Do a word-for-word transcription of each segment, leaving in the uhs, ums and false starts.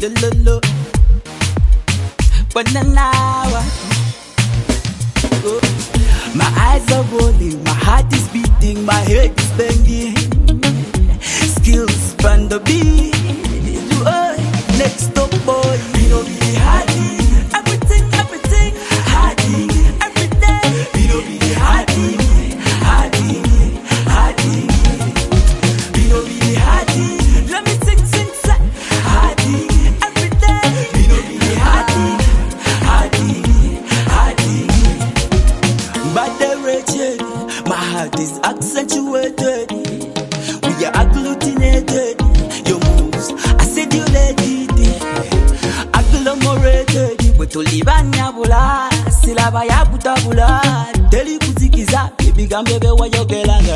Lolo. Banana. My eyes are rolling, my heart is beating, my head is banging. Skills from the beat. Oh, next up, boy, we don't be hardy. Everything, everything, hardy. Every day, we don't be hardy. Hardy, hardy. We don't be hardy. Let me sing, sing, sing. Hardy. Every day, we don't be hardy. Hardy, hardy. But the wretched, my heart is accentuated. We are agglutinated. Your moves, I said you let it. Agglomerated. We to live on Yabula. Silaba Yabutabula. Deli Kuzikiza. Baby Gambebe, why you get on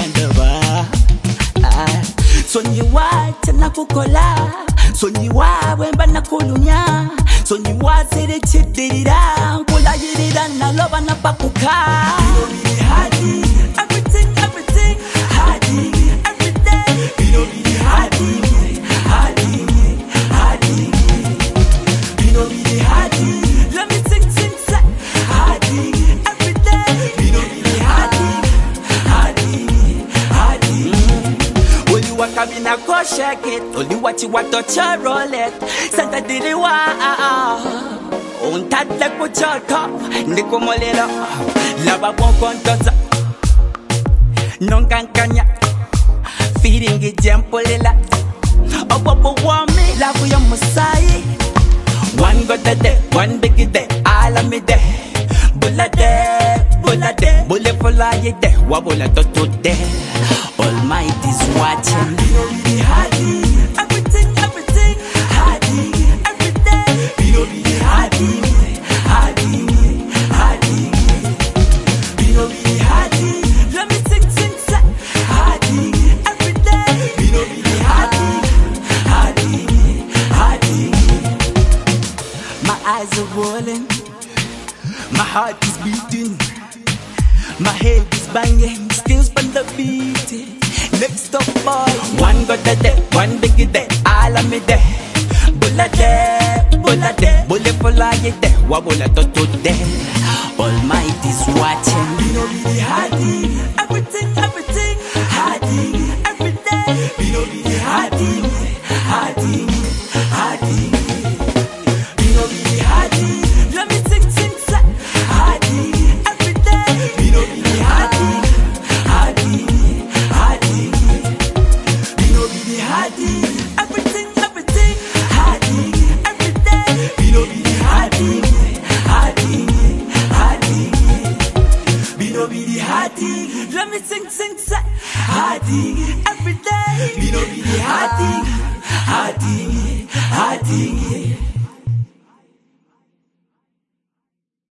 the So you want to Nakukola. So you want when Banakolunya. So you want to the chit did it down. Kola did it and I love and a pakuka. Hardy, everything, everything, hardy, every day. We don't be hardy, hardy, hardy. We don't be hardy. Let me sing, sing, sing. Hardy, every day. We don't be hardy, hardy, hardy. Only what come in a go shake it. Only what you want to touch roll it. Santa did it wa. On t'a de cochota, ne como lelo, lava bon contosa, non cancagna, feeding it jampolela, oh papa want me, love your Masai. One got the day, one big day, all of me day, bulla day, bulla day, bulle for lie day, wabula to day, Almighty's watching. Be hardy, everything, everything, hardy, every day, we don't be hardy. Hardy, hardy, we don't be hardy. Let me sing, sing, sing. Hardy, every day. We don't be hardy, hardy, hardy. My eyes are rolling, my heart is beating, my head is banging, skills from the beat. Next up, boy, one got the day, one big day, all of me day. Bulla day, bulla day, bulle for lie day, wabula to day. Almighty's watching. We don't be hardy, everything, everything, hardy, every day. We don't be hardy, hardy, hardy. We don't be hardy. Let me sing, sing, sing. Hardy, every day. We don't be hardy, hardy, hardy. We don't be hardy, everything, everything. Hardy, every day. We don't be hardy, hardy, hardy. We don't be hardy. Let me sing, sing, sing. Hardy, every day. We don't be hardy.